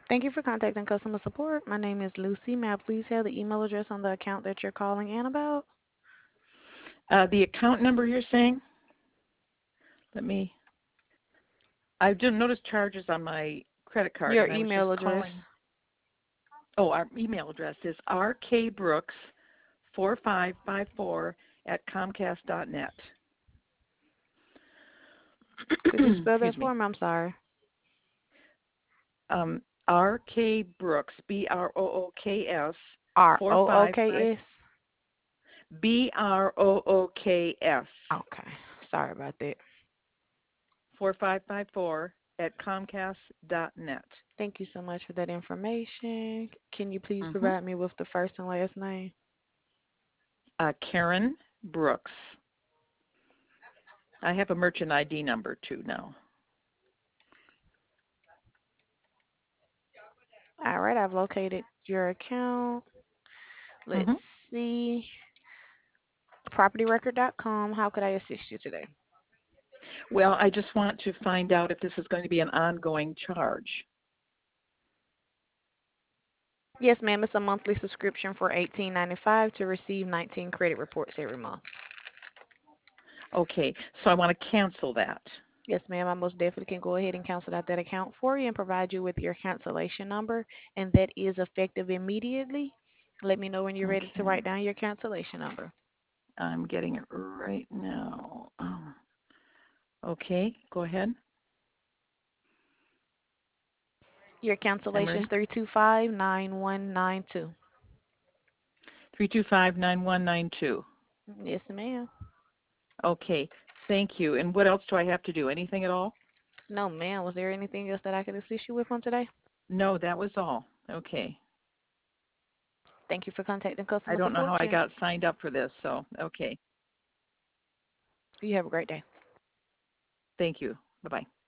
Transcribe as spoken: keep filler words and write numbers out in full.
Thank you for contacting customer support. My name is Lucy. May I please have the email address on the account that you're calling in about? Uh, the account number you're saying? Let me, I didn't notice charges on my credit card, Your and I was just email address. calling. Oh, our email address is r k brooks four five five four at comcast dot net. Could you spell that Excuse me. for me? I'm sorry. Um, R K Brooks, B R O O K S, R four O O five five, K S? B R O O K S, Okay. Sorry about that. four five five four at comcast dot net. Thank you so much for that information. Can you please Mm-hmm. provide me with the first and last name? Uh, Karen Brooks. I have a merchant I D number too now. All right, I've located your account. Mm-hmm. Let's see. property record dot com. How could I assist you today? Well, I just want to find out if this is going to be an ongoing charge. Yes, ma'am. It's a monthly subscription for eighteen ninety-five to receive nineteen credit reports every month. Okay, so I want to cancel that. Yes, ma'am. I most definitely can go ahead and cancel out that account for you and provide you with your cancellation number, and that is effective immediately. Let me know when you're ready to Okay, write down your cancellation number. I'm getting it right now. Um, okay, go ahead. Your I'm cancellation is ready. three two five nine one nine two. three two five nine one nine two. Yes, ma'am. Okay, thank you. And what else do I have to do? Anything at all? No, ma'am. Was there anything else that I could assist you with on today? No, that was all. Okay. Thank you for contacting I customer don't know how support. I You got signed up for this, so okay. you have a great day. Thank you. Bye-bye.